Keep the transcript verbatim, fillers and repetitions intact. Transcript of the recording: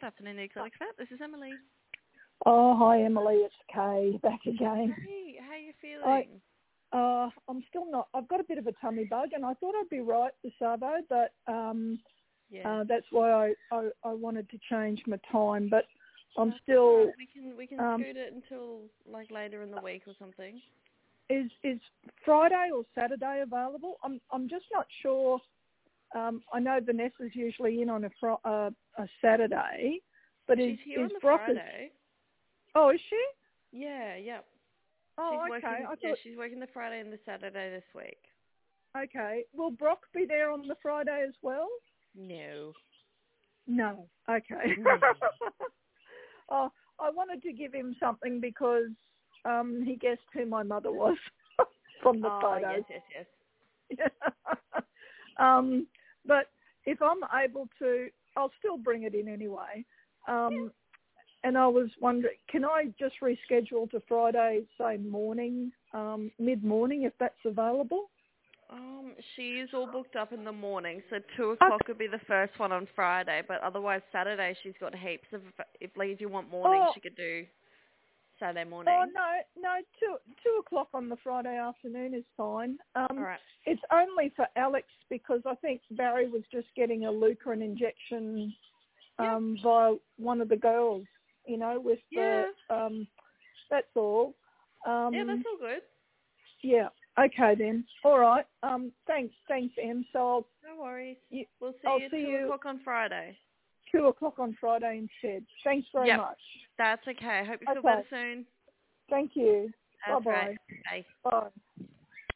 afternoon, Nuclear Expert. This is Emily. Oh, hi, Emily. It's Kay back again. Hey, how you I, feeling? uh, I'm still not. I've got a bit of a tummy bug, and I thought I'd be right this Savo, but um, Yeah. uh, that's why I, I, I wanted to change my time. But I'm That's still. all right. We can we can Um, scoot it until like later in the week or something. is is Friday or Saturday available? I'm I'm just not sure. Um, I know Vanessa's usually in on a fr- uh, a Saturday, but She's is here is on the Brock? Friday. Oh, is she? Yeah, yeah. Oh, She's okay. working. I Yeah, thought. she's working the Friday and the Saturday this week. Okay. Will Brock be there on the Friday as well? No. No. Okay. No. Oh, I wanted to give him something because um, he guessed who my mother was from the Oh photos. yes, yes, yes. um, but if I'm able to, I'll still bring it in anyway. Um, and I was wondering, can I just reschedule to Friday, say morning, um, mid-morning, if that's available? Um, she's all booked up in the morning, so two Okay. o'clock would be the first one on Friday. But otherwise, Saturday she's got heaps of. If like you want morning, Oh, she could do Saturday oh morning. no, no, two two o'clock on the Friday afternoon is fine. All Um, right. it's only for Alex because I think Barry was just getting a Leukerin injection Yeah. um, via one of the girls. You know, with Yeah. the um, that's all. Um, Yeah, that's all good. yeah. Okay then. All right. Um, thanks, thanks, Em. So I'll No worries. you, We'll see I'll you see two you o'clock on Friday. two o'clock on Friday instead. Thanks very Yep. much. That's okay. Hope you feel Okay. better soon. Thank you. That's Bye-bye. right. Bye. Bye.